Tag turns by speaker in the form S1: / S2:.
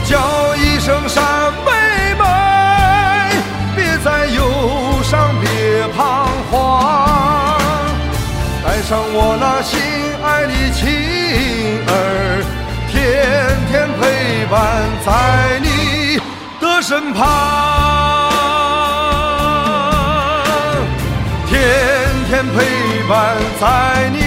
S1: 叫一声山妹妹，别再忧伤，别彷徨，带上我那心爱的情儿，天天陪伴在你的身旁，天天陪伴在你